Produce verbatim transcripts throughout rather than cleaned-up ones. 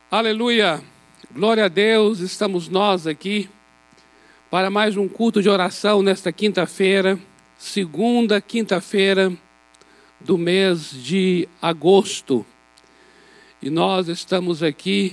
Aleluia, glória a Deus, estamos nós aqui para mais um culto de oração nesta quinta-feira, segunda quinta-feira do mês de agosto. E nós estamos aqui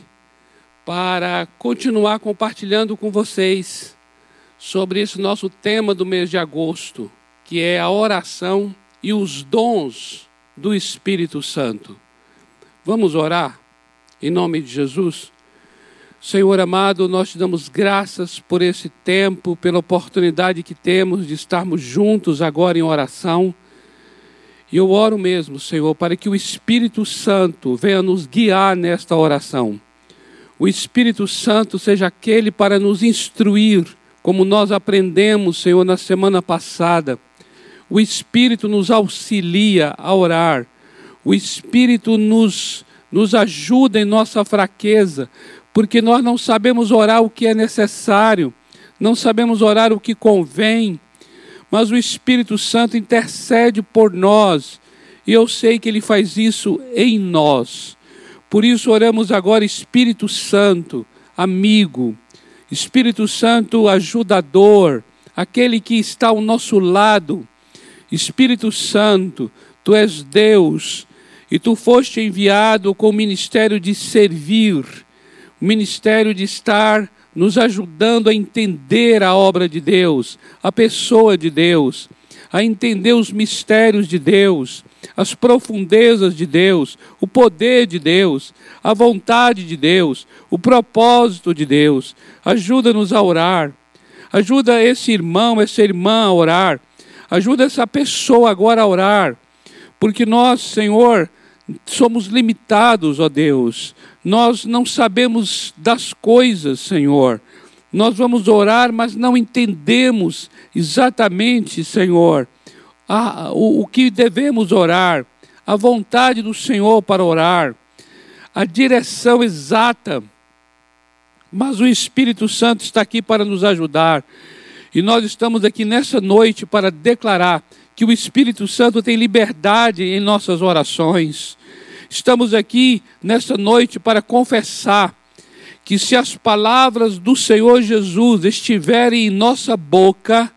para continuar compartilhando com vocês sobre esse nosso tema do mês de agosto, que é a oração e os dons do Espírito Santo. Vamos orar? Em nome de Jesus. Senhor amado, nós te damos graças por esse tempo, pela oportunidade que temos de estarmos juntos agora em oração. E eu oro mesmo, Senhor, para que o Espírito Santo venha nos guiar nesta oração. O Espírito Santo seja aquele para nos instruir, como nós aprendemos, Senhor, na semana passada. O Espírito nos auxilia a orar. O Espírito nos Nos ajuda em nossa fraqueza, porque nós não sabemos orar o que é necessário, não sabemos orar o que convém, mas o Espírito Santo intercede por nós, e eu sei que Ele faz isso em nós. Por isso oramos agora, Espírito Santo, amigo, Espírito Santo ajudador, aquele que está ao nosso lado. Espírito Santo, Tu és Deus, e Tu foste enviado com o ministério de servir, o ministério de estar nos ajudando a entender a obra de Deus, a pessoa de Deus, a entender os mistérios de Deus, as profundezas de Deus, o poder de Deus, a vontade de Deus, o propósito de Deus. Ajuda-nos a orar, ajuda esse irmão, essa irmã a orar, ajuda essa pessoa agora a orar, porque nós, Senhor, somos limitados, ó Deus. Nós não sabemos das coisas, Senhor. Nós vamos orar, mas não entendemos exatamente, Senhor, a, o, o que devemos orar, a vontade do Senhor para orar, a direção exata. Mas o Espírito Santo está aqui para nos ajudar. E nós estamos aqui nessa noite para declarar que o Espírito Santo tem liberdade em nossas orações. Estamos aqui nesta noite para confessar que se as palavras do Senhor Jesus estiverem em nossa boca,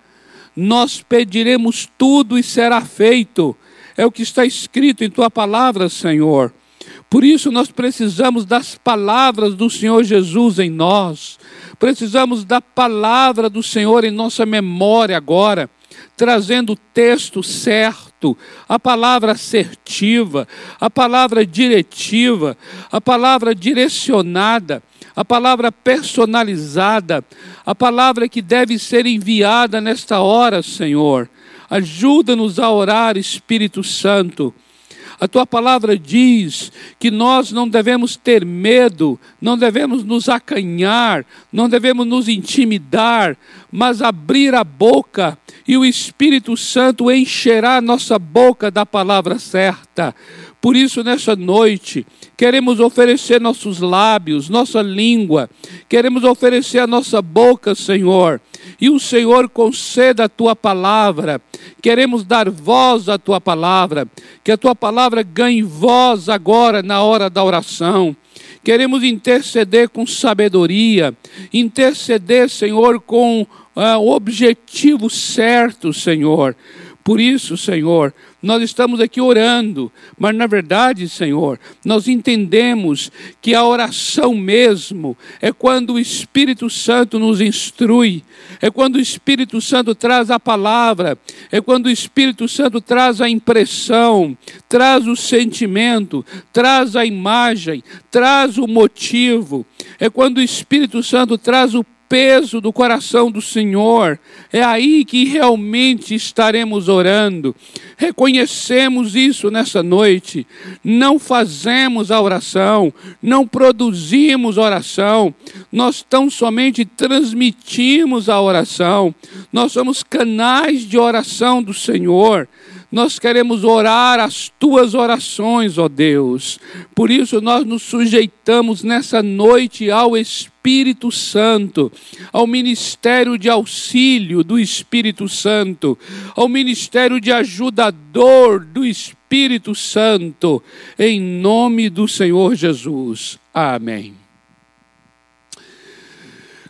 nós pediremos tudo e será feito. É o que está escrito em Tua palavra, Senhor. Por isso nós precisamos das palavras do Senhor Jesus em nós. Precisamos da palavra do Senhor em nossa memória agora, trazendo o texto certo, a palavra assertiva, a palavra diretiva, a palavra direcionada, a palavra personalizada, a palavra que deve ser enviada nesta hora, Senhor. Ajuda-nos a orar, Espírito Santo. A Tua palavra diz que nós não devemos ter medo, não devemos nos acanhar, não devemos nos intimidar, mas abrir a boca e o Espírito Santo encherá a nossa boca da palavra certa. Por isso, nessa noite, queremos oferecer nossos lábios, nossa língua, queremos oferecer a nossa boca, Senhor, e o Senhor conceda a Tua palavra. Queremos dar voz à Tua palavra, que a Tua palavra ganhe voz agora na hora da oração. Queremos interceder com sabedoria, interceder, Senhor, com uh, o objetivo certo, Senhor. Por isso, Senhor, nós estamos aqui orando, mas na verdade, Senhor, nós entendemos que a oração mesmo é quando o Espírito Santo nos instrui, é quando o Espírito Santo traz a palavra, é quando o Espírito Santo traz a impressão, traz o sentimento, traz a imagem, traz o motivo, é quando o Espírito Santo traz o peso do coração do Senhor. É aí que realmente estaremos orando. Reconhecemos isso nessa noite. Não fazemos a oração, não produzimos oração, nós tão somente transmitimos a oração. Nós somos canais de oração do Senhor. Nós queremos orar as Tuas orações, ó Deus. Por isso nós nos sujeitamos nessa noite ao Espírito Santo, ao ministério de auxílio do Espírito Santo, ao ministério de ajudador do Espírito Santo, em nome do Senhor Jesus. Amém.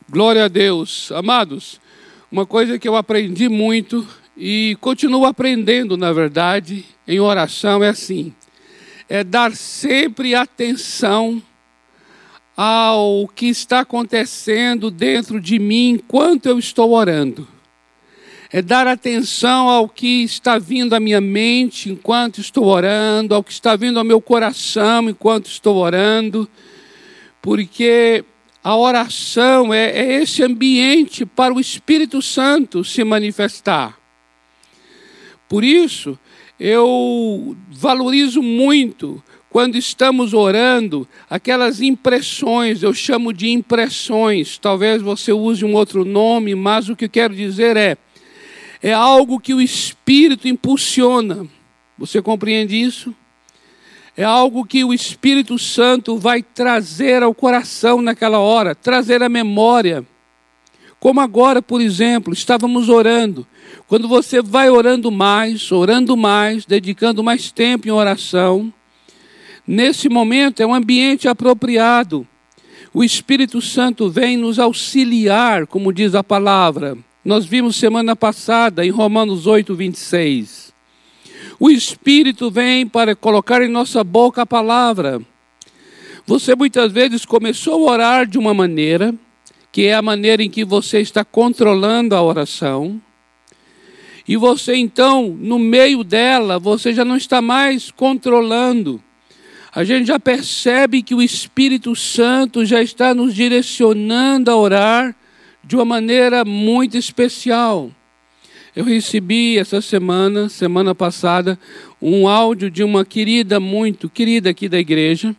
Glória a Deus. Amados, uma coisa que eu aprendi muito e continuo aprendendo, na verdade, em oração é assim: é dar sempre atenção ao que está acontecendo dentro de mim enquanto eu estou orando. É dar atenção ao que está vindo à minha mente enquanto estou orando, ao que está vindo ao meu coração enquanto estou orando, porque a oração é, é esse ambiente para o Espírito Santo se manifestar. Por isso, eu valorizo muito quando estamos orando aquelas impressões, eu chamo de impressões, talvez você use um outro nome, mas o que eu quero dizer é, é algo que o Espírito impulsiona. Você compreende isso? É algo que o Espírito Santo vai trazer ao coração naquela hora, trazer à memória. Como agora, por exemplo, estávamos orando. Quando você vai orando mais, orando mais, dedicando mais tempo em oração, nesse momento é um ambiente apropriado. O Espírito Santo vem nos auxiliar, como diz a palavra. Nós vimos semana passada em Romanos oito, vinte e seis. O Espírito vem para colocar em nossa boca a palavra. Você muitas vezes começou a orar de uma maneira, que é a maneira em que você está controlando a oração. E você então, no meio dela, você já não está mais controlando. A gente já percebe que o Espírito Santo já está nos direcionando a orar de uma maneira muito especial. Eu recebi essa semana, semana passada, um áudio de uma querida, muito querida aqui da igreja.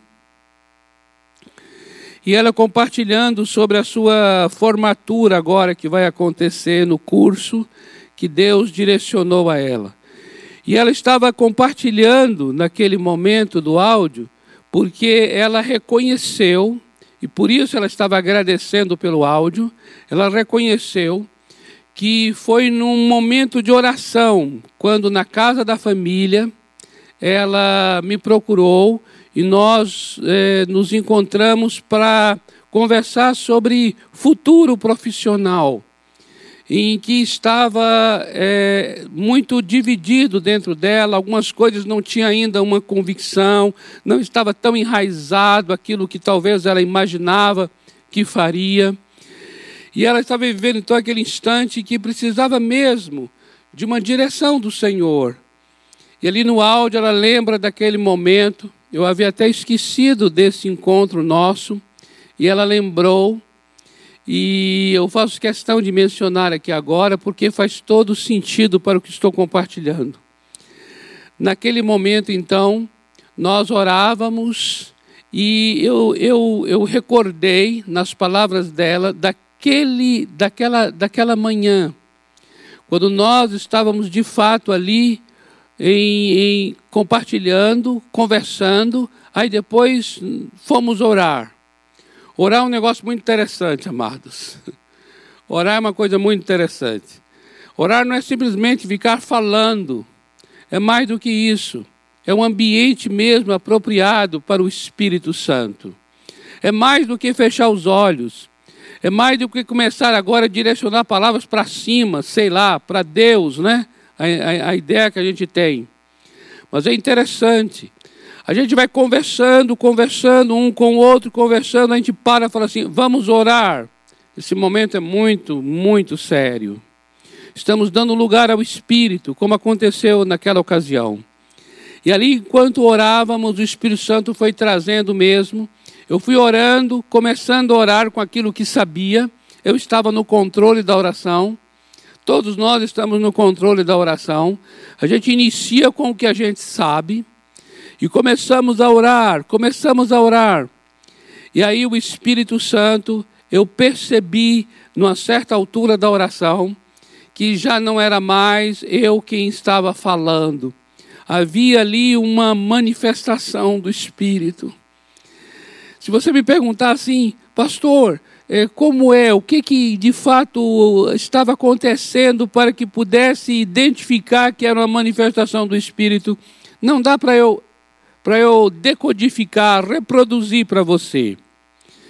E ela compartilhando sobre a sua formatura agora que vai acontecer no curso que Deus direcionou a ela. E ela estava compartilhando naquele momento do áudio, porque ela reconheceu, e por isso ela estava agradecendo pelo áudio, ela reconheceu que foi num momento de oração, quando na casa da família, ela me procurou e nós eh, nos encontramos para conversar sobre futuro profissional, em que estava é, muito dividido dentro dela, algumas coisas não tinha ainda uma convicção, não estava tão enraizado aquilo que talvez ela imaginava que faria. E ela estava vivendo então aquele instante que precisava mesmo de uma direção do Senhor. E ali no áudio ela lembra daquele momento, eu havia até esquecido desse encontro nosso, e ela lembrou. E eu faço questão de mencionar aqui agora, porque faz todo sentido para o que estou compartilhando. Naquele momento, então, nós orávamos e eu, eu, eu recordei nas palavras dela daquele, daquela, daquela manhã, quando nós estávamos de fato ali em, em, compartilhando, conversando, aí depois fomos orar. Orar é um negócio muito interessante, amados. Orar é uma coisa muito interessante. Orar não é simplesmente ficar falando. É mais do que isso. É um ambiente mesmo apropriado para o Espírito Santo. É mais do que fechar os olhos. É mais do que começar agora a direcionar palavras para cima, sei lá, para Deus, né? A, a, a ideia que a gente tem. Mas é interessante. A gente vai conversando, conversando, um com o outro, conversando, a gente para e fala assim, vamos orar. Esse momento é muito, muito sério. Estamos dando lugar ao Espírito, como aconteceu naquela ocasião. E ali, enquanto orávamos, o Espírito Santo foi trazendo mesmo. Eu fui orando, começando a orar com aquilo que sabia. Eu estava no controle da oração. Todos nós estamos no controle da oração. A gente inicia com o que a gente sabe. E começamos a orar, começamos a orar. E aí o Espírito Santo, eu percebi, numa certa altura da oração, que já não era mais eu quem estava falando. Havia ali uma manifestação do Espírito. Se você me perguntar assim, pastor, como é, o que, que de fato estava acontecendo para que pudesse identificar que era uma manifestação do Espírito, não dá para eu... para eu decodificar, reproduzir para você.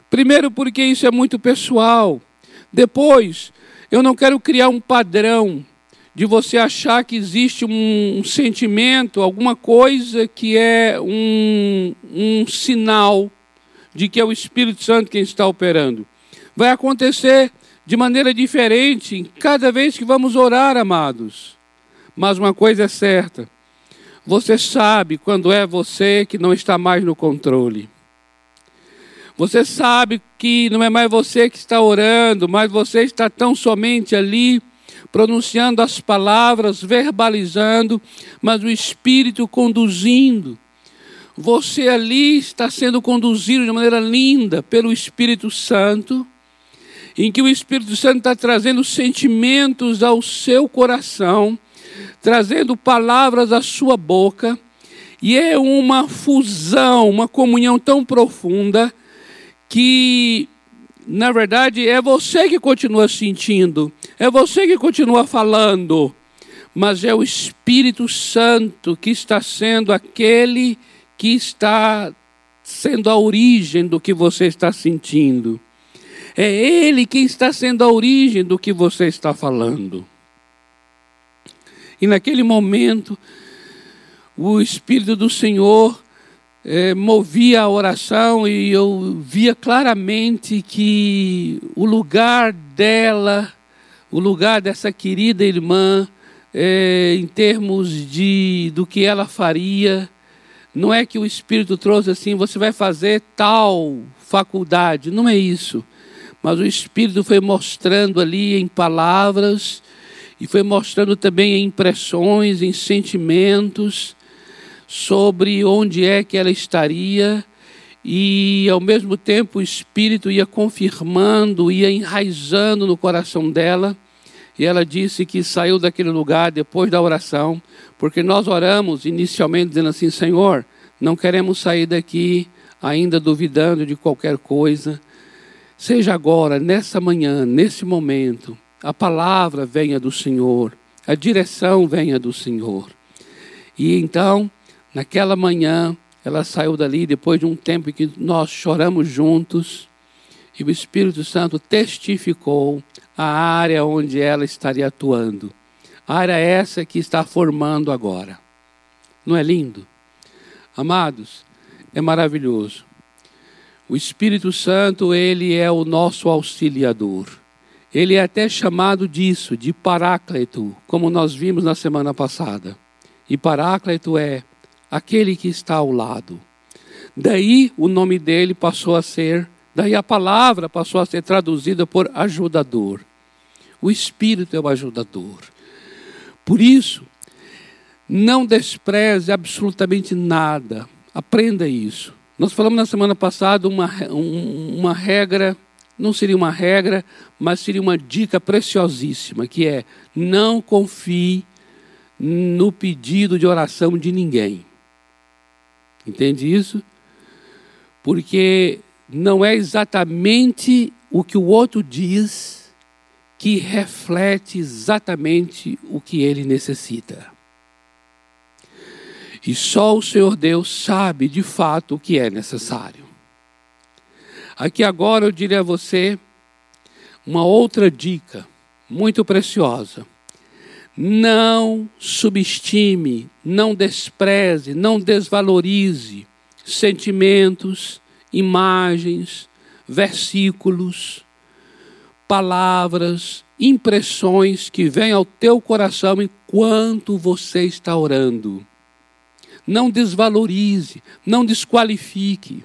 Primeiro, porque isso é muito pessoal. Depois, eu não quero criar um padrão de você achar que existe um, um sentimento, alguma coisa que é um, um sinal de que é o Espírito Santo quem está operando. Vai acontecer de maneira diferente cada vez que vamos orar, amados. Mas uma coisa é certa, você sabe quando é você que não está mais no controle. Você sabe que não é mais você que está orando, mas você está tão somente ali, pronunciando as palavras, verbalizando, mas o Espírito conduzindo. Você ali está sendo conduzido de maneira linda pelo Espírito Santo, em que o Espírito Santo está trazendo sentimentos ao seu coração, trazendo palavras à sua boca, e é uma fusão, uma comunhão tão profunda, que, na verdade, é você que continua sentindo, é você que continua falando, mas é o Espírito Santo que está sendo aquele que está sendo a origem do que você está sentindo. É Ele quem está sendo a origem do que você está falando. E naquele momento, o Espírito do Senhor É, movia a oração e eu via claramente que o lugar dela, o lugar dessa querida irmã, é, em termos de, do que ela faria, não é que o Espírito trouxe assim, você vai fazer tal faculdade, não é isso. Mas o Espírito foi mostrando ali em palavras e foi mostrando também em impressões, em sentimentos, sobre onde é que ela estaria, e ao mesmo tempo o Espírito ia confirmando, ia enraizando no coração dela, e ela disse que saiu daquele lugar depois da oração, porque nós oramos inicialmente dizendo assim, Senhor, não queremos sair daqui ainda duvidando de qualquer coisa, seja agora, nessa manhã, nesse momento, a palavra venha do Senhor, a direção venha do Senhor. E então, naquela manhã, ela saiu dali depois de um tempo em que nós choramos juntos e o Espírito Santo testificou a área onde ela estaria atuando. A área essa que está formando agora. Não é lindo? Amados, é maravilhoso. O Espírito Santo, ele é o nosso auxiliador. Ele é até chamado disso, de Paráclito, como nós vimos na semana passada. E Paráclito é aquele que está ao lado. Daí o nome dele passou a ser, daí a palavra passou a ser traduzida por ajudador. O Espírito é o ajudador. Por isso, não despreze absolutamente nada. Aprenda isso. Nós falamos na semana passada uma, um, uma regra, não seria uma regra, mas seria uma dica preciosíssima, que é, não confie no pedido de oração de ninguém. Entende isso? Porque não é exatamente o que o outro diz que reflete exatamente o que ele necessita. E só o Senhor Deus sabe de fato o que é necessário. Aqui agora eu diria a você uma outra dica muito preciosa. Não subestime, não despreze, não desvalorize sentimentos, imagens, versículos, palavras, impressões que vêm ao teu coração enquanto você está orando. Não desvalorize, não desqualifique.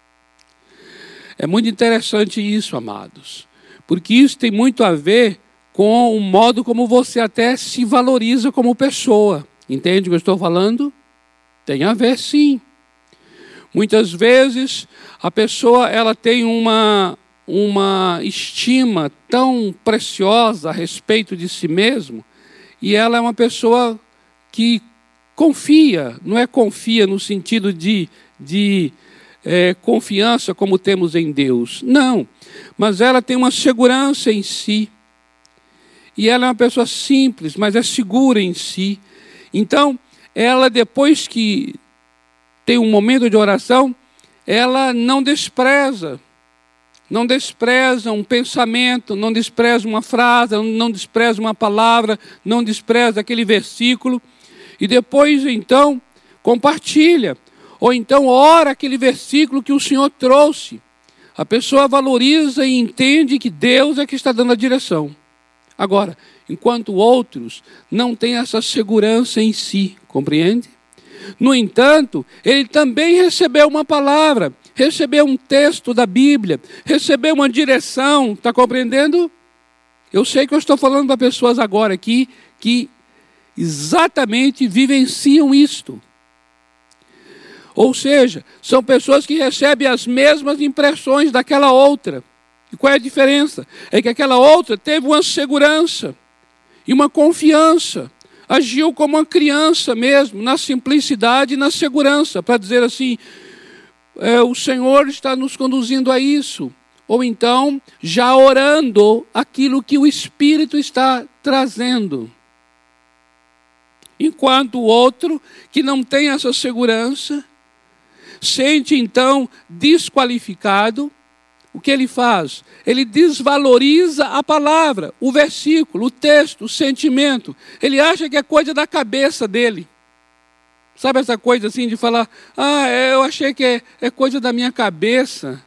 É muito interessante isso, amados, porque isso tem muito a ver com o modo como você até se valoriza como pessoa. Entende o que eu estou falando? Tem a ver, sim. Muitas vezes a pessoa ela tem uma, uma estima tão preciosa a respeito de si mesmo, e ela é uma pessoa que confia, não é confia no sentido de, de é, confiança como temos em Deus, não, mas ela tem uma segurança em si, e ela é uma pessoa simples, mas é segura em si. Então, ela depois que tem um momento de oração, ela não despreza não despreza um pensamento, não despreza uma frase, não despreza uma palavra, não despreza aquele versículo, e depois então compartilha, ou então ora aquele versículo que o Senhor trouxe. A pessoa valoriza e entende que Deus é que está dando a direção. Agora, enquanto outros não têm essa segurança em si, compreende? No entanto, ele também recebeu uma palavra, recebeu um texto da Bíblia, recebeu uma direção, está compreendendo? Eu sei que eu estou falando para pessoas agora aqui que exatamente vivenciam isto. Ou seja, são pessoas que recebem as mesmas impressões daquela outra. E qual é a diferença? É que aquela outra teve uma segurança e uma confiança. Agiu como uma criança mesmo, na simplicidade e na segurança, para dizer assim, é, o Senhor está nos conduzindo a isso. Ou então, já orando aquilo que o Espírito está trazendo. Enquanto o outro, que não tem essa segurança, sente então desqualificado, o que ele faz? Ele desvaloriza a palavra, o versículo, o texto, o sentimento. Ele acha que é coisa da cabeça dele. Sabe essa coisa assim de falar, ah, eu achei que é, é coisa da minha cabeça.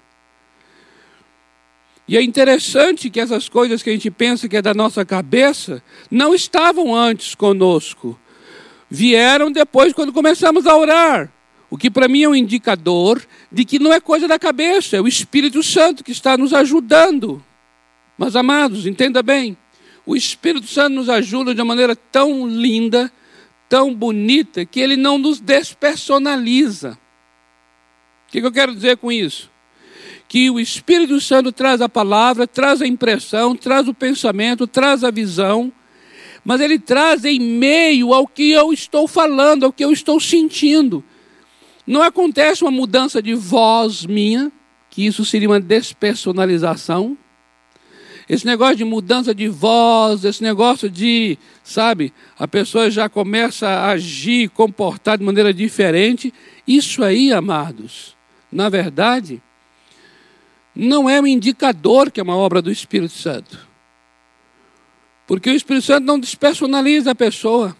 E é interessante que essas coisas que a gente pensa que é da nossa cabeça, não estavam antes conosco. Vieram depois quando começamos a orar. O que para mim é um indicador de que não é coisa da cabeça, é o Espírito Santo que está nos ajudando. Mas, amados, entenda bem, o Espírito Santo nos ajuda de uma maneira tão linda, tão bonita, que ele não nos despersonaliza. O que eu quero dizer com isso? Que o Espírito Santo traz a palavra, traz a impressão, traz o pensamento, traz a visão, mas ele traz em meio ao que eu estou falando, ao que eu estou sentindo. Não acontece uma mudança de voz minha, que isso seria uma despersonalização. Esse negócio de mudança de voz, esse negócio de, sabe, a pessoa já começa a agir, comportar de maneira diferente. Isso aí, amados, na verdade, não é um indicador que é uma obra do Espírito Santo. Porque o Espírito Santo não despersonaliza a pessoa.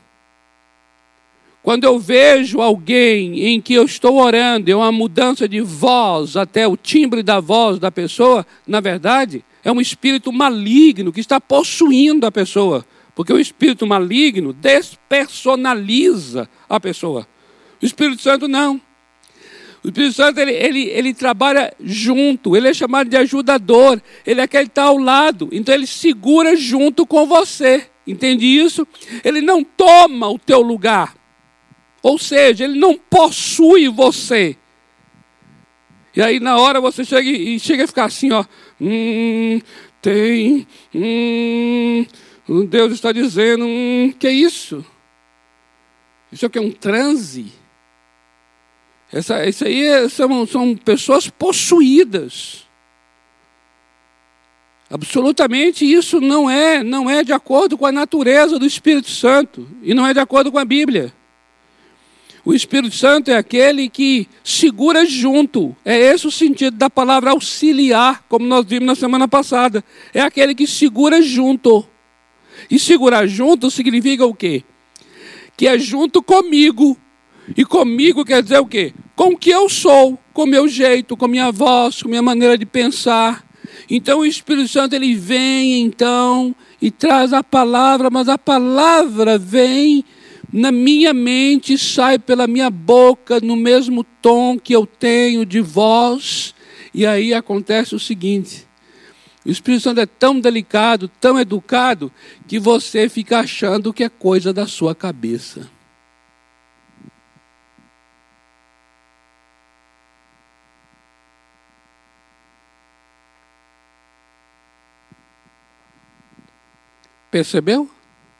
Quando eu vejo alguém em que eu estou orando, é uma mudança de voz, até o timbre da voz da pessoa, na verdade, é um espírito maligno que está possuindo a pessoa. Porque o espírito maligno despersonaliza a pessoa. O Espírito Santo não. O Espírito Santo, ele, ele, ele trabalha junto, ele é chamado de ajudador, ele é aquele que está ao lado, então ele segura junto com você. Entende isso? Ele não toma o teu lugar. Ou seja, ele não possui você. E aí na hora você chega e chega a ficar assim, ó. Hum, tem, hum, Deus está dizendo, hum, que é isso? Isso aqui é um transe? Essa, isso aí é, são, são pessoas possuídas. Absolutamente isso não é, não é de acordo com a natureza do Espírito Santo. E não é de acordo com a Bíblia. O Espírito Santo é aquele que segura junto. É esse o sentido da palavra auxiliar, como nós vimos na semana passada. É aquele que segura junto. E segurar junto significa o quê? Que é junto comigo. E comigo quer dizer o quê? Com o que eu sou, com o meu jeito, com a minha voz, com a minha maneira de pensar. Então o Espírito Santo ele vem então e traz a palavra, mas a palavra vem na minha mente, sai pela minha boca, no mesmo tom que eu tenho de voz. E aí acontece o seguinte: o Espírito Santo é tão delicado, tão educado, que você fica achando que é coisa da sua cabeça. Percebeu?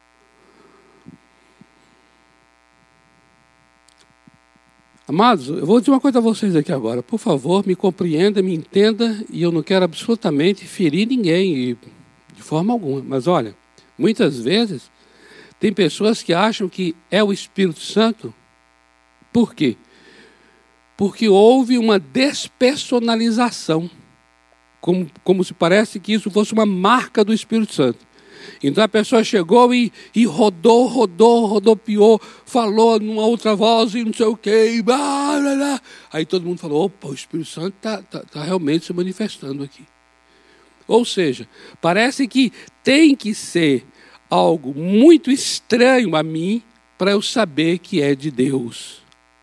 Amados, eu vou dizer uma coisa a vocês aqui agora. Por favor, me compreenda, me entenda, e eu não quero absolutamente ferir ninguém, de forma alguma. Mas olha, muitas vezes, tem pessoas que acham que é o Espírito Santo. Por quê? Porque houve uma despersonalização. Como, como se parece que isso fosse uma marca do Espírito Santo. Então a pessoa chegou e, e rodou, rodou, rodopiou, falou numa outra voz e não sei o quê. Blá, blá, blá. Aí todo mundo falou, opa, o Espírito Santo está tá, tá realmente se manifestando aqui. Ou seja, parece que tem que ser algo muito estranho a mim para eu saber que é de Deus.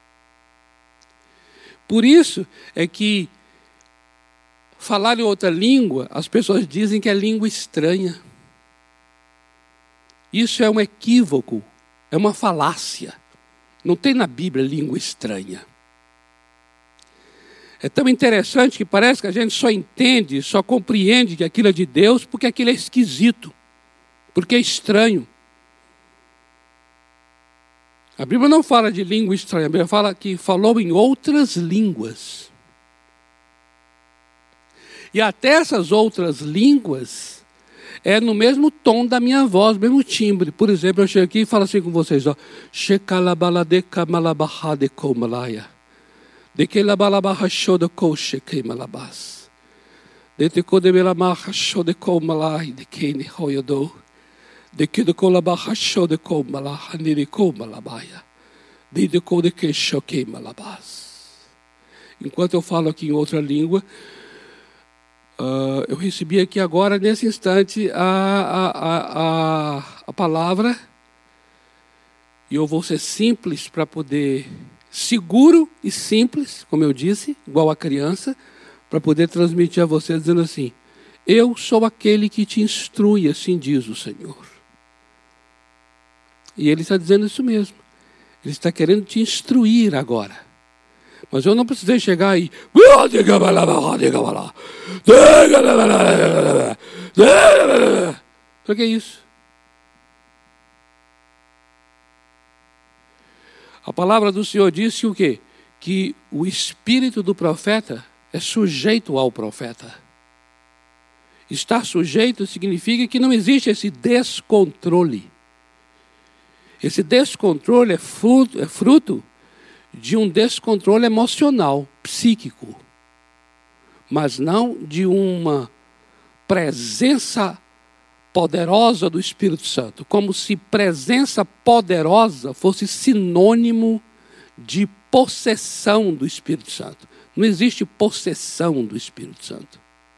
Por isso é que falar em outra língua, as pessoas dizem que é língua estranha. Isso é um equívoco, é uma falácia. Não tem na Bíblia língua estranha. É tão interessante que parece que a gente só entende, só compreende que aquilo é de Deus porque aquilo é esquisito, porque é estranho. A Bíblia não fala de língua estranha, a Bíblia fala que falou em outras línguas. E até essas outras línguas é no mesmo tom da minha voz, mesmo timbre. Por exemplo, eu chego aqui e falo assim com vocês, ó. Shekalabaladeka malabahadeko malaya. Dekelabalabaha shodeko shekei malabas. Deteko de melamaha shodeko malai dekene hoyodo. Dekideko labaha shodeko malaha nireko malabaya. Dedeko deke shokei malabas. Enquanto eu falo aqui em outra língua, Uh, eu recebi aqui agora, nesse instante, a, a, a, a, a palavra, e eu vou ser simples para poder, seguro e simples, como eu disse, igual a criança, para poder transmitir a você dizendo assim, eu sou aquele que te instrui, assim diz o Senhor. E Ele está dizendo isso mesmo, Ele está querendo te instruir agora. Mas eu não precisei chegar aí. Por que isso? A palavra do Senhor disse o quê? Que o espírito do profeta é sujeito ao profeta. Estar sujeito significa que não existe esse descontrole. Esse descontrole é fruto, é fruto de um descontrole emocional, psíquico, mas não de uma presença poderosa do Espírito Santo, como se presença poderosa fosse sinônimo de possessão do Espírito Santo. Não existe possessão do Espírito Santo.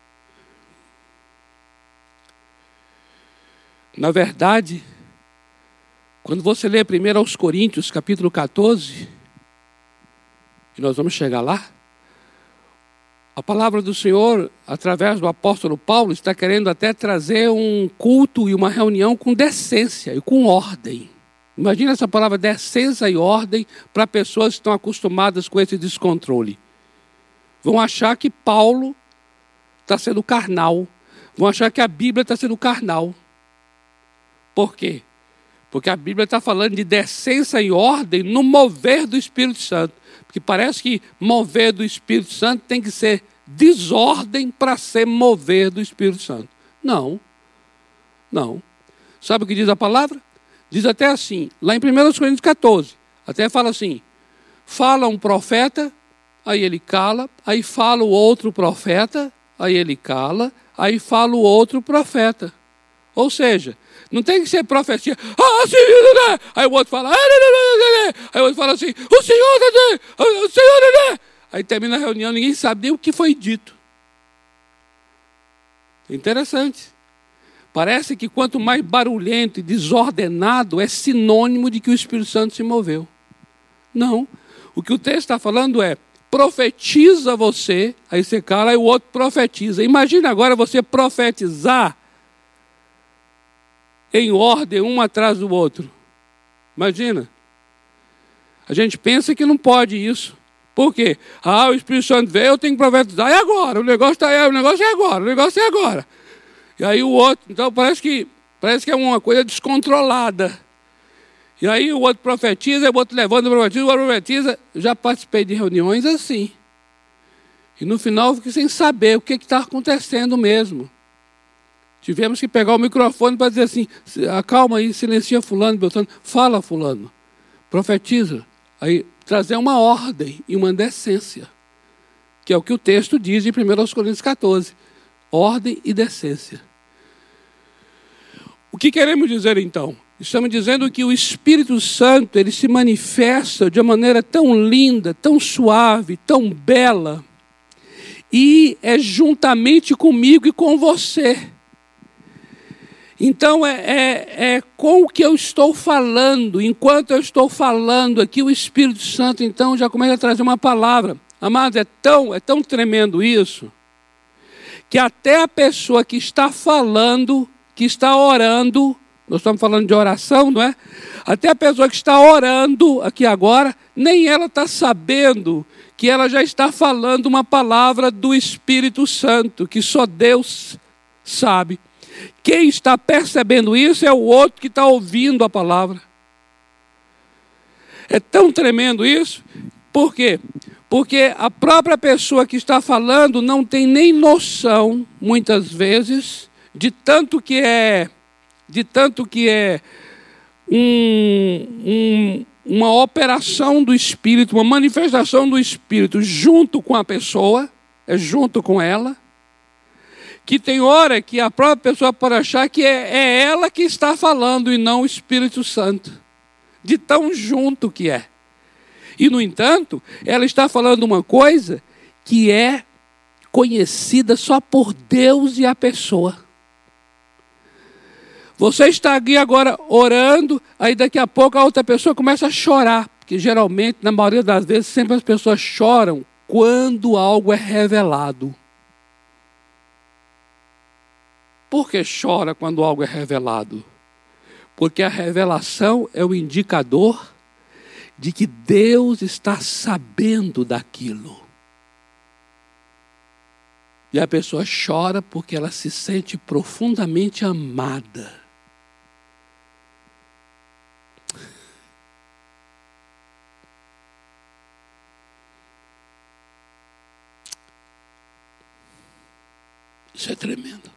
Na verdade, quando você lê primeiro aos Coríntios, capítulo catorze, e nós vamos chegar lá, a palavra do Senhor, através do apóstolo Paulo, está querendo até trazer um culto e uma reunião com decência e com ordem. Imagina essa palavra decência e ordem para pessoas que estão acostumadas com esse descontrole. Vão achar que Paulo está sendo carnal. Vão achar que a Bíblia está sendo carnal. Por quê? Porque a Bíblia está falando de decência e ordem no mover do Espírito Santo. Porque parece que mover do Espírito Santo tem que ser desordem para ser mover do Espírito Santo. Não. Não. Sabe o que diz a palavra? Diz até assim, lá em primeiro Coríntios catorze, até fala assim, fala um profeta, aí ele cala, aí fala o outro profeta, aí ele cala, aí fala o outro profeta. Ou seja, não tem que ser profecia. Ah, sim, né? Aí o outro fala, ah, né, né, né. Aí o outro fala assim, o Senhor, né, o Senhor, né. Aí termina a reunião, ninguém sabe nem o que foi dito. Interessante. Parece que quanto mais barulhento e desordenado é sinônimo de que o Espírito Santo se moveu. Não. O que o texto está falando é, profetiza você, aí você cala, aí o outro profetiza. Imagina agora você profetizar em ordem, um atrás do outro. Imagina. A gente pensa que não pode isso. Por quê? Ah, o Espírito Santo veio, eu tenho que profetizar. E agora? O negócio, tá, o negócio é agora, o negócio é agora. E aí o outro, então parece que, parece que é uma coisa descontrolada. E aí o outro profetiza, o outro levanta, profetiza, o outro profetiza. Eu já participei de reuniões assim. E no final eu fiquei sem saber o que está acontecendo mesmo. Tivemos que pegar o microfone para dizer assim, acalma aí, silencia fulano, beltrano, fala fulano, profetiza. Aí trazer uma ordem e uma decência, que é o que o texto diz em primeiro Coríntios catorze. ordem e decência. O que queremos dizer então? Estamos dizendo que o Espírito Santo, ele se manifesta de uma maneira tão linda, tão suave, tão bela, e é juntamente comigo e com você. Então é, é, é com o que eu estou falando, enquanto eu estou falando aqui, o Espírito Santo então já começa a trazer uma palavra. Amados, é tão, é tão tremendo isso, que até a pessoa que está falando, que está orando, nós estamos falando de oração, não é? Até a pessoa que está orando aqui agora, nem ela está sabendo que ela já está falando uma palavra do Espírito Santo, que só Deus sabe. Quem está percebendo isso é o outro que está ouvindo a palavra. É tão tremendo isso. Por quê? Porque a própria pessoa que está falando não tem nem noção, muitas vezes, de tanto que é, de tanto que é um, um, uma operação do Espírito, uma manifestação do Espírito junto com a pessoa, é junto com ela, que tem hora que a própria pessoa pode achar que é, é ela que está falando e não o Espírito Santo, de tão junto que é. E, no entanto, ela está falando uma coisa que é conhecida só por Deus e a pessoa. Você está aqui agora orando, aí daqui a pouco a outra pessoa começa a chorar. Porque geralmente, na maioria das vezes, sempre as pessoas choram quando algo é revelado. Por que chora quando algo é revelado? Porque a revelação é o indicador de que Deus está sabendo daquilo. E a pessoa chora porque ela se sente profundamente amada. Isso é tremendo.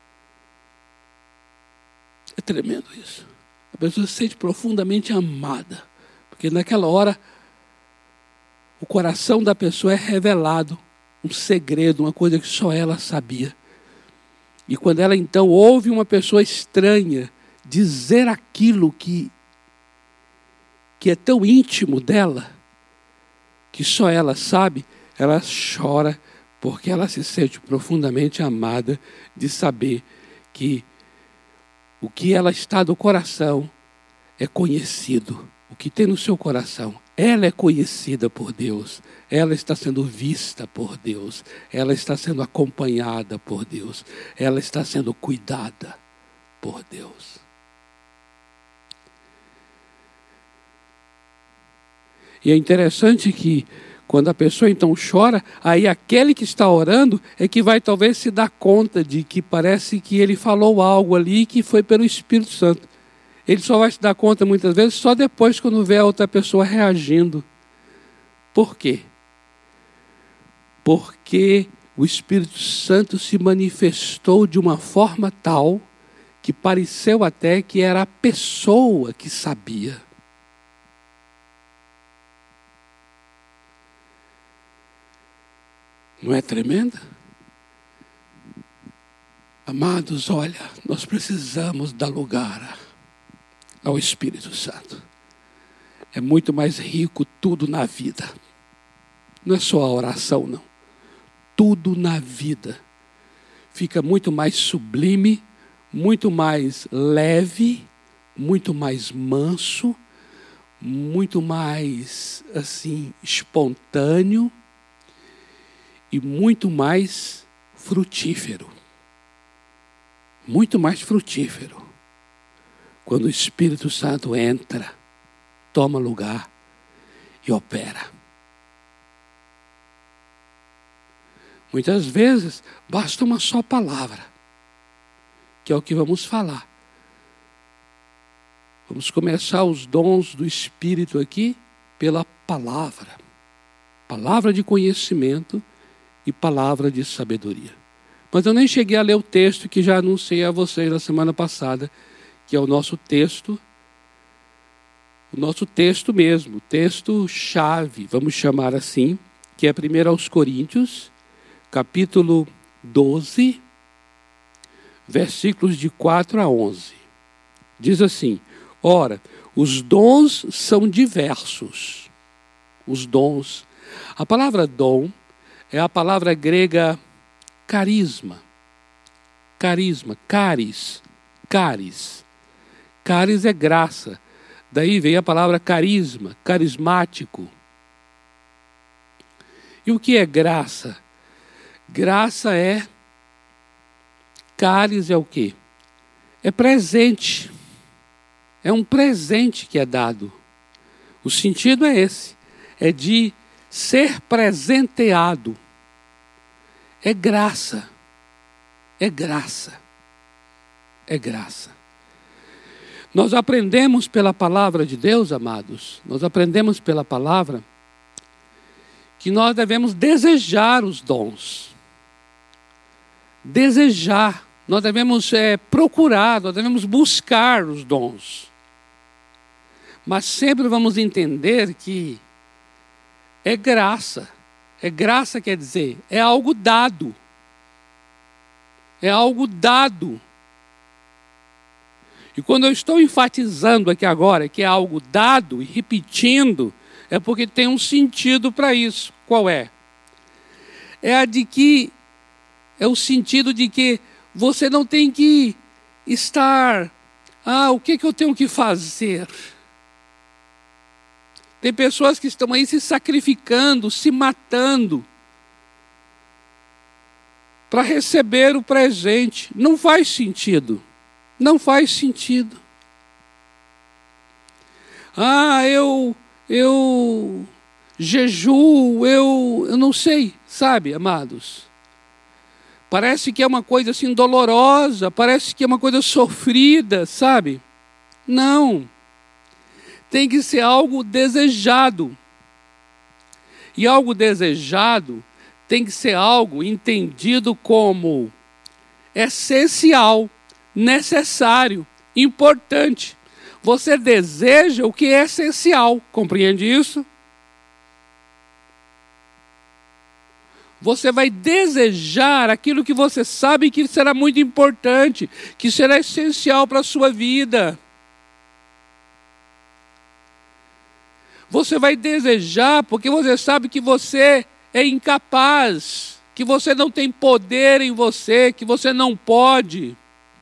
É tremendo isso. A pessoa se sente profundamente amada. Porque naquela hora, o coração da pessoa é revelado. Um segredo, uma coisa que só ela sabia. E quando ela então ouve uma pessoa estranha dizer aquilo que, que é tão íntimo dela, que só ela sabe, ela chora porque ela se sente profundamente amada de saber que o que ela está do coração é conhecido. O que tem no seu coração, ela é conhecida por Deus. Ela está sendo vista por Deus. Ela está sendo acompanhada por Deus. Ela está sendo cuidada por Deus. E é interessante que quando a pessoa então chora, aí aquele que está orando é que vai talvez se dar conta de que parece que ele falou algo ali que foi pelo Espírito Santo. Ele só vai se dar conta muitas vezes só depois quando vê a outra pessoa reagindo. Por quê? Porque o Espírito Santo se manifestou de uma forma tal que pareceu até que era a pessoa que sabia. Não é tremenda? Amados, olha, nós precisamos dar lugar ao Espírito Santo. É muito mais rico tudo na vida. Não é só a oração, não. Tudo na vida fica muito mais sublime, muito mais leve, muito mais manso, muito mais, assim, espontâneo e muito mais frutífero. Muito mais frutífero. Quando o Espírito Santo entra, toma lugar e opera. Muitas vezes, basta uma só palavra, que é o que vamos falar. Vamos começar os dons do Espírito aqui pela palavra. Palavra de conhecimento e palavra de sabedoria. Mas eu nem cheguei a ler o texto que já anunciei a vocês na semana passada, que é o nosso texto, o nosso texto mesmo, o texto-chave, vamos chamar assim, que é primeiro aos Coríntios, capítulo doze, versículos de quatro a onze. Diz assim: ora, os dons são diversos. Os dons. A palavra dom é a palavra grega carisma. Carisma, caris, caris. Caris é graça. Daí vem a palavra carisma, carismático. E o que é graça? Graça é, caris é o quê? É presente. É um presente que é dado. O sentido é esse. É de ser presenteado. É graça. É graça. É graça. Nós aprendemos pela palavra de Deus, amados. Nós aprendemos pela palavra que nós devemos desejar os dons. Desejar. Nós devemos é, procurar, nós devemos buscar os dons. Mas sempre vamos entender que é graça. É graça quer dizer, é algo dado. É algo dado. E quando eu estou enfatizando aqui agora que é algo dado e repetindo, é porque tem um sentido para isso. Qual é? É a de que, é o sentido de que você não tem que estar, ah, o que, que eu tenho que fazer? Tem pessoas que estão aí se sacrificando, se matando, para receber o presente. Não faz sentido. Não faz sentido. Ah, eu, eu jejuo, eu, eu não sei, sabe, amados? Parece que é uma coisa assim dolorosa, parece que é uma coisa sofrida, sabe? Não. Tem que ser algo desejado. E algo desejado tem que ser algo entendido como essencial, necessário, importante. Você deseja o que é essencial, compreende isso? Você vai desejar aquilo que você sabe que será muito importante, que será essencial para a sua vida. Você vai desejar porque você sabe que você é incapaz, que você não tem poder em você, que você não pode.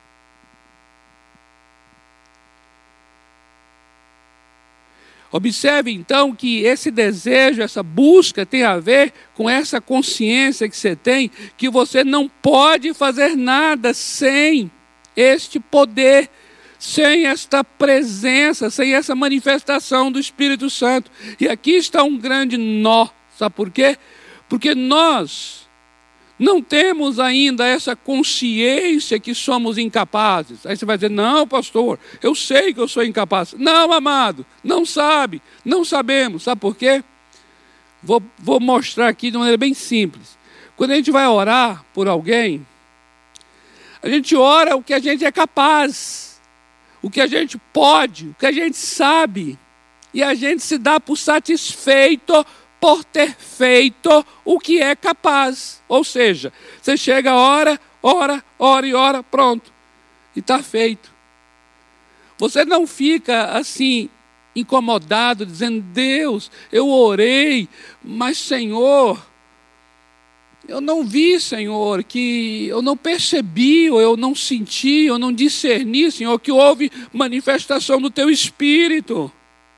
Observe então que esse desejo, essa busca tem a ver com essa consciência que você tem, que você não pode fazer nada sem este poder, sem esta presença, sem essa manifestação do Espírito Santo. E aqui está um grande nó, sabe por quê? Porque nós não temos ainda essa consciência que somos incapazes. Aí você vai dizer, não, pastor, eu sei que eu sou incapaz. Não, amado, não sabe, não sabemos. Sabe por quê? Vou, vou mostrar aqui de uma maneira bem simples. Quando a gente vai orar por alguém, a gente ora o que a gente é capaz, o que a gente pode, o que a gente sabe. E a gente se dá por satisfeito por ter feito o que é capaz. Ou seja, você chega, ora, ora, ora e ora, pronto. E está feito. Você não fica assim, incomodado, dizendo, Deus, eu orei, mas Senhor, eu não vi, Senhor, que eu não percebi, ou eu não senti, ou não discerni, Senhor, que houve manifestação do Teu Espírito.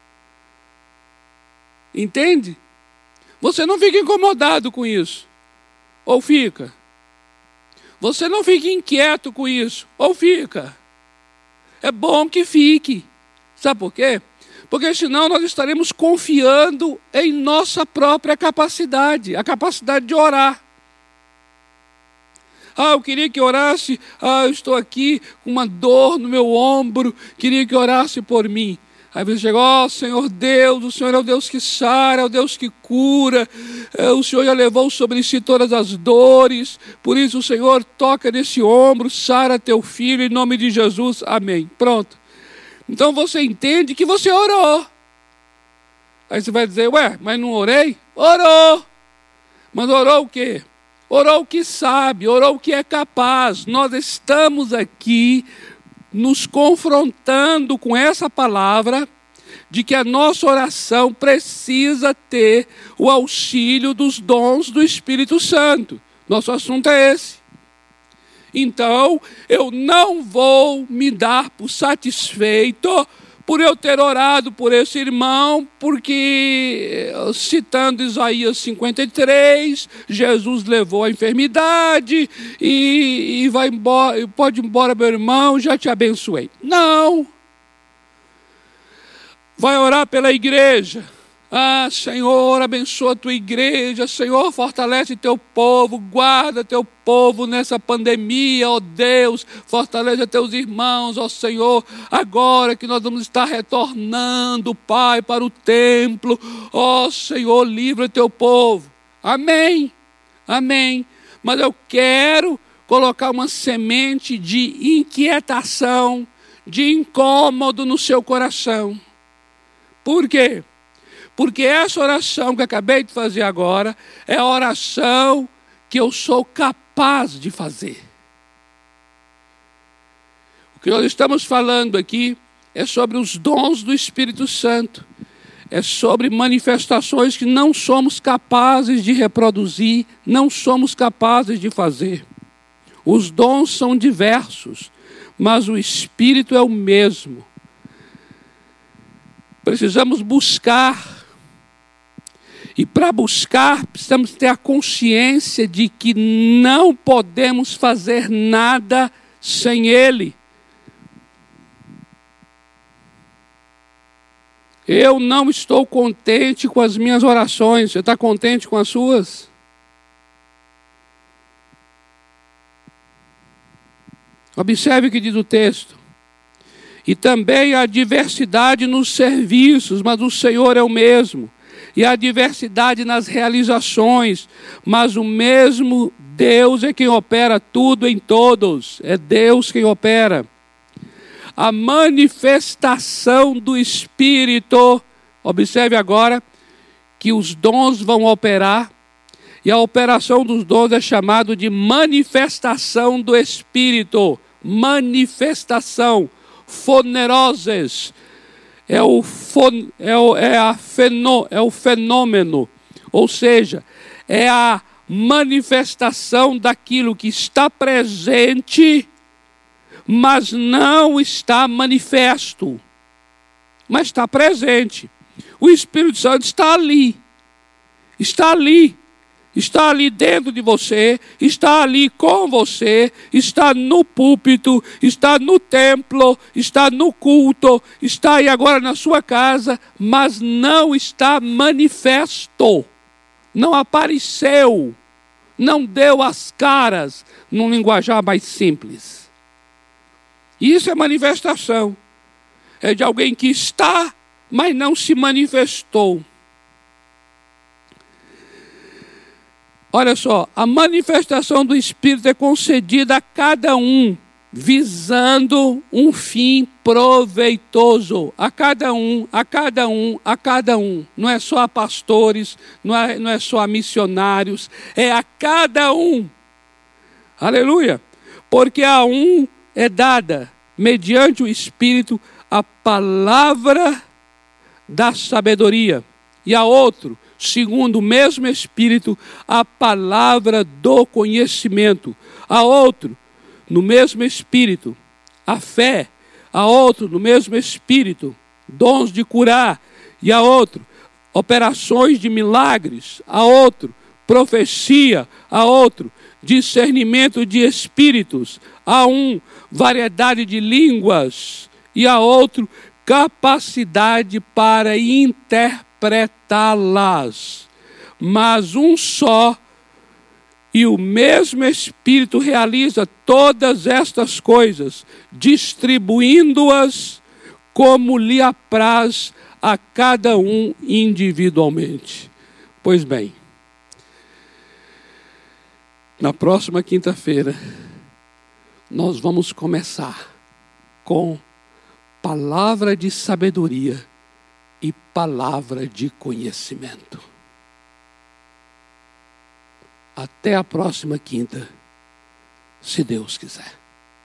Entende? Você não fica incomodado com isso. Ou fica? Você não fica inquieto com isso. Ou fica? É bom que fique. Sabe por quê? Porque senão nós estaremos confiando em nossa própria capacidade. A capacidade de orar. Ah, eu queria que orasse. Ah, eu estou aqui com uma dor no meu ombro. Queria que orasse por mim. Aí você chega, ó, oh, Senhor Deus, o Senhor é o Deus que sara, é o Deus que cura, é, o Senhor já levou sobre si todas as dores, por isso o Senhor toca nesse ombro, sara teu filho, em nome de Jesus, amém. Pronto. Então você entende que você orou. Aí você vai dizer, ué, mas não orei? Orou. Mas orou o quê? orou o que sabe, orou o que é capaz. Nós estamos aqui nos confrontando com essa palavra de que a nossa oração precisa ter o auxílio dos dons do Espírito Santo. Nosso assunto é esse. Então, eu não vou me dar por satisfeito por eu ter orado por esse irmão, porque, citando Isaías cinquenta e três, Jesus levou a enfermidade e, e vai embora, pode ir embora, meu irmão, já te abençoei. Não. Vai orar pela igreja. Ah, Senhor, abençoa a tua igreja. Senhor, fortalece teu povo. Guarda teu povo nessa pandemia, ó Deus. Fortalece teus irmãos, ó Senhor. Agora que nós vamos estar retornando, Pai, para o templo. Ó Senhor, livra teu povo. Amém. Amém. Mas eu quero colocar uma semente de inquietação, de incômodo no seu coração. Por quê? Porque essa oração que eu acabei de fazer agora é a oração que eu sou capaz de fazer. O que nós estamos falando aqui é sobre os dons do Espírito Santo. É sobre manifestações que não somos capazes de reproduzir, não somos capazes de fazer. Os dons são diversos, mas o Espírito é o mesmo. Precisamos buscar. E para buscar, precisamos ter a consciência de que não podemos fazer nada sem Ele. Eu não estou contente com as minhas orações. Você está contente com as suas? Observe o que diz o texto. E também há diversidade nos serviços, mas o Senhor é o mesmo. E há diversidade nas realizações, mas o mesmo Deus é quem opera tudo em todos. É Deus quem opera. A manifestação do Espírito, observe agora que os dons vão operar, e a operação dos dons é chamado de manifestação do Espírito. Manifestação, foneroses. É o, fon, é, o, é, a fenô, é o fenômeno, ou seja, é a manifestação daquilo que está presente, mas não está manifesto, mas está presente. O Espírito Santo está ali, está ali, está ali dentro de você, está ali com você, está no púlpito, está no templo, está no culto, está aí agora na sua casa, mas não está manifesto, não apareceu, não deu as caras, num linguajar mais simples. Isso é manifestação, é de alguém que está, mas não se manifestou. Olha só, a manifestação do Espírito é concedida a cada um, visando um fim proveitoso. A cada um, a cada um, a cada um. Não é só a pastores, não é, não é só a missionários, é a cada um. Aleluia! Porque a um é dada, mediante o Espírito, a palavra da sabedoria. E a outro, segundo o mesmo Espírito, a palavra do conhecimento. A outro, no mesmo Espírito, a fé. A outro, no mesmo Espírito, dons de curar. E a outro, operações de milagres. A outro, profecia. A outro, discernimento de espíritos. A um, variedade de línguas. E a outro, capacidade para interpretá-las. Mas um só e o mesmo Espírito realiza todas estas coisas, distribuindo-as como lhe apraz a cada um individualmente. Pois bem, na próxima quinta-feira, nós vamos começar com palavra de sabedoria e palavra de conhecimento. Até a próxima quinta, se Deus quiser.